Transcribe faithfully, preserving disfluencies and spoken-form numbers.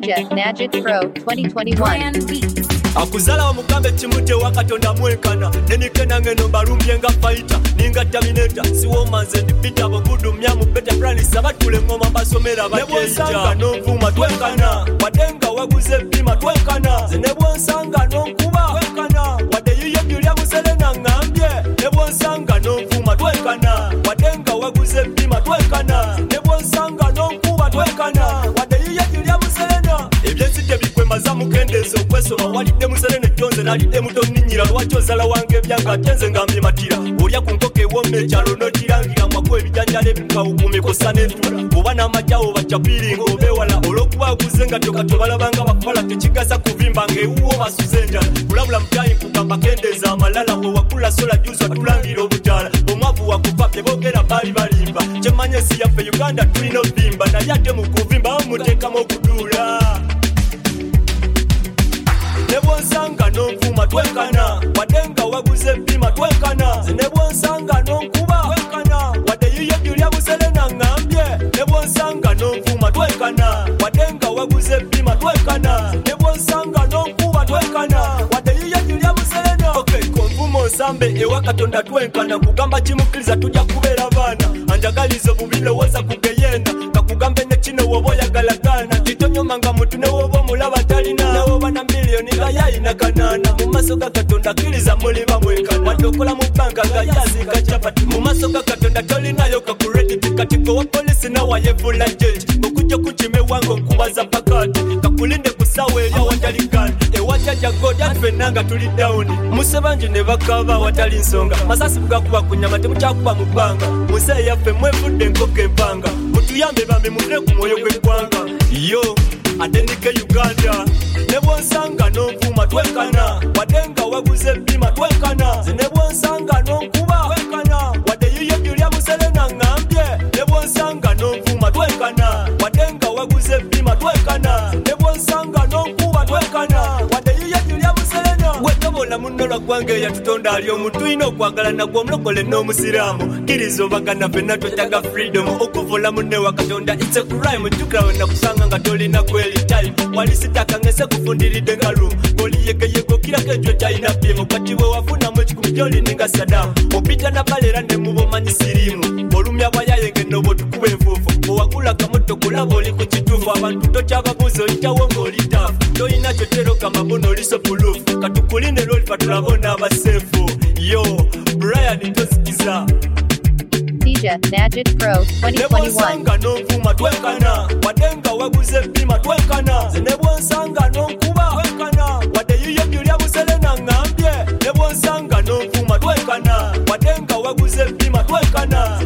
J Magic Pro twenty twenty-one. Akuzala omugambe kimute wakatonda mwekana nenikena ngeno barumbye nga fighter ninga terminator siwo manze ndipita bogudu myamu beta brand sabatule ngoma basomera bakeja no vuma twekana wadenga waguze pima twekana zinebwonsanga no nkuba twekana wade yiye byulya muselena ngambye nebwonsanga no vuma twekana wadenga waguze pima twekana nebwonsanga no nkuba twekana wade yiye byulya muselena ebyenzite bikwemaza mukendezo kwesoma walide muselene jonze nalide muto ninyira lwacho zala wange byanga tenze ngambye matira olya kunkoke wome chalo no tirangira mwakwe bijanjale bikawukume kosane ntura obana majawo bachapiri ngobe wala olokuba kuzenga toka tobalabanga bakola tekigasa kuvimba ngeuwo basuzenja kulabula mtayi kugamba kendeza amalala wo wakula sola juzo tulangira obutala omwavu wakupapye bogera bali balimba chemanye si yafe Uganda tulino vimba na yate mu kuvimba muteka mu kudula nebwonsanga no nvuma twekana wadenga waguze pima twekana nebwonsanga no nkuba twekana wade yiye byulya muselena ngambye nebwonsanga no nvuma twekana wadenga waguze pima twekana nebwonsanga no nkuba twekana wade yiye byulya muselena okay konvumo sambe ewa katonda twekana kugamba kimukiriza tujja kubera bana anjagalizo bubile woza kugeyenda kakugambe ne kino woboya galagana titonyomanga mutune wobo mulaba talina nawo bana milioni gayina kanana mu maso ga katonda kiriza muli bamwekana wadokola mu banka gayazi kachapati mu maso ga katonda tolinayo kakuredi tikatiko wa polisi na wayevula jeje okujo kuchime wango nkubaza pakati kakulinde kusawe ya watalikana e wajaja god afenanga tuli down musebanje ne bakaba watali nsonga masasi bugakuba kunyama temuchakuba mu banga muse yafe mwevudde nkoke empanga mutuyambe bambe mutne ku moyo gw'eggwanga yo adenike Uganda nebwonsanga no nvuma twekana wadenga waguze pima twekana zinebwonsanga no nkuba twekana wade yiye byulya muselena ngambye nebwonsanga no nvuma twekana wadenga waguze pima twekana nebwonsanga no nkuba twekana wade yiye byulya muselena wetobola munolo gwange yatutonda ali omuntu ino kwagala nagwo omulokole n'omusiramu kirizo bagana fenna twetaga freedom okuvula munne wa katonda it's a crime tukirawe nakusanga nga tolina kweli time walisitaka ngese kufundiridde ngalu oliyegeyego kirakejo talina pimu kati bwe wafuna mu ekikumi gyoli ninga Saddam opita na balera ne mubomanyi sirimu olumya bwayaye ngeno botukube enfuufu owakula kamoto kulaba oli ku kituufu abantu tokyababuuza olitawo ng'olitaafu tolina kyotero kamabono oliso pulufu katukuline lwolifa tulabona abaseefu yo Brian tosikiza D J Magic Pro twenty twenty-one. Nebwonsanga no nvuma twekana wadenga waguze pima twekana nebwonsanga no nkuba twekana wade yiye byulya muselena ngambye nebwonsanga no nvuma twekana wadenga waguze pima twekana